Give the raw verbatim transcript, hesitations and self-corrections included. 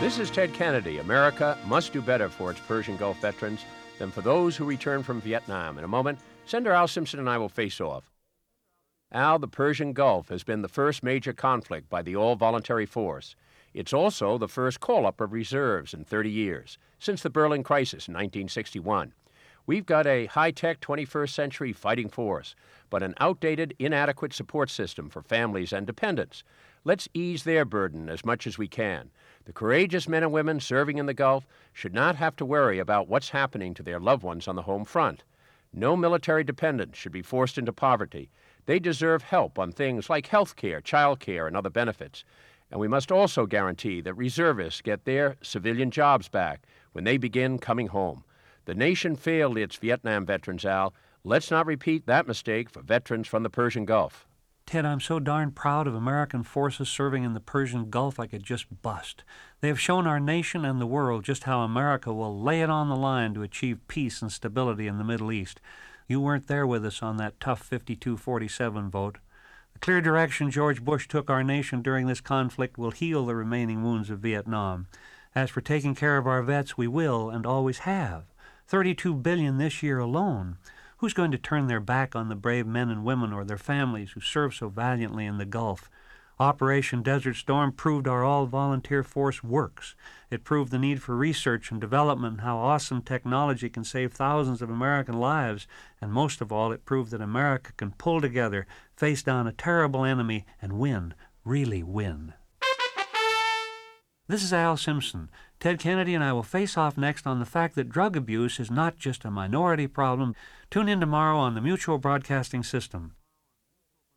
This is Ted Kennedy. America must do better for its Persian Gulf veterans than for those who return from Vietnam. In a moment, Senator Al Simpson and I will face off. Al, the Persian Gulf has been the first major conflict by the all-voluntary force. It's also the first call-up of reserves in thirty years, since the Berlin Crisis in nineteen sixty-one. We've got a high-tech twenty-first century fighting force, but an outdated, inadequate support system for families and dependents. Let's ease their burden as much as we can. The courageous men and women serving in the Gulf should not have to worry about what's happening to their loved ones on the home front. No military dependents should be forced into poverty. They deserve help on things like health care, child care, and other benefits. And we must also guarantee that reservists get their civilian jobs back when they begin coming home. The nation failed its Vietnam veterans, Al. Let's not repeat that mistake for veterans from the Persian Gulf. Ted, I'm so darn proud of American forces serving in the Persian Gulf I could just bust. They have shown our nation and the world just how America will lay it on the line to achieve peace and stability in the Middle East. You weren't there with us on that tough fifty-two forty-seven vote. The clear direction George Bush took our nation during this conflict will heal the remaining wounds of Vietnam. As for taking care of our vets, we will and always have. thirty-two billion dollars this year alone. Who's going to turn their back on the brave men and women or their families who serve so valiantly in the Gulf? Operation Desert Storm proved our all-volunteer force works. It proved the need for research and development and how awesome technology can save thousands of American lives. And most of all, it proved that America can pull together, face down a terrible enemy, and win, really win. This is Al Simpson. Ted Kennedy and I will face off next on the fact that drug abuse is not just a minority problem. Tune in tomorrow on the Mutual Broadcasting System.